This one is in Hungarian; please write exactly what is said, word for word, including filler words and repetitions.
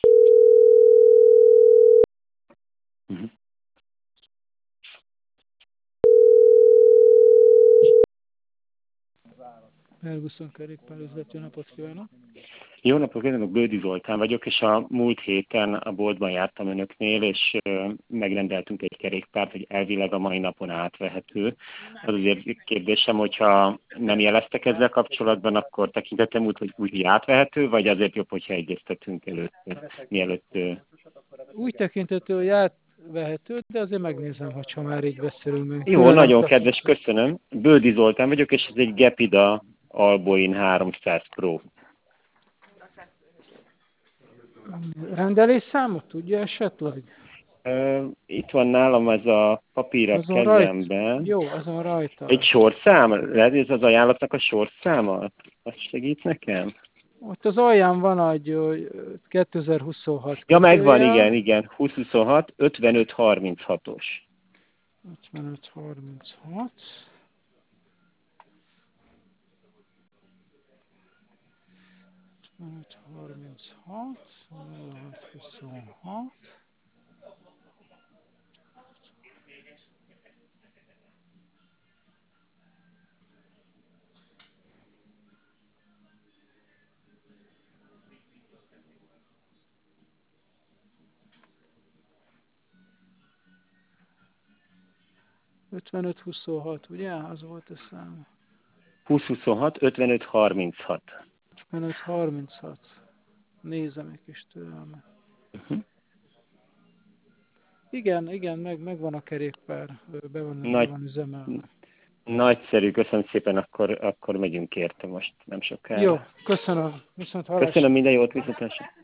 Uh-huh. Ferguson kerékpárüzlet, jó napot kívánok! Jó napot kívánok, Bődi Zoltán vagyok, és a múlt héten a boltban jártam önöknél, és megrendeltünk egy kerékpárt, hogy elvileg a mai napon átvehető. Az azért kérdésem, hogyha nem jeleztek ezzel kapcsolatban, akkor tekintetem úgy, hogy úgy átvehető, vagy azért jobb, hogyha egyeztetünk előtt, mielőtt... Úgy tekintető, hogy átvehető, de azért megnézem, hogyha már így beszélünk. Jó, nagyon kedves, köszönöm. Bődi Zoltán vagyok, és ez egy Gepida Alboin háromszáz Pro. Rendelésszámot tudja esetleg? Itt van nálam ez a papír a Azon rajta? kezemben. Jó, azon rajta. Egy sorszám? Lehet, ez az ajánlatnak a sorszáma? Azt segít nekem? Ott az alján van egy kétezer-huszonhat Ja, megvan, kötőjel. igen, igen. húsz huszonhat, ötvenöt harminchatos. ötvenöt harminchat. ötvenöt harminchat. nulla hat huszonhat. ötvenöt huszonhat, ugye? Az volt a szám. húsz huszonhat, ötvenöt harminchat. ötvenöt harminchat. Nézem egy kis türelmet. Uh-huh. Igen, igen, meg, megvan a kerékpár, be van, Nagy, be van üzemelve. Nagyszerű, köszönöm szépen, akkor, akkor megyünk érte most, nem sokára. Jó, köszönöm. Viszont hallásra. Köszönöm, minden jót, viszontlátásra.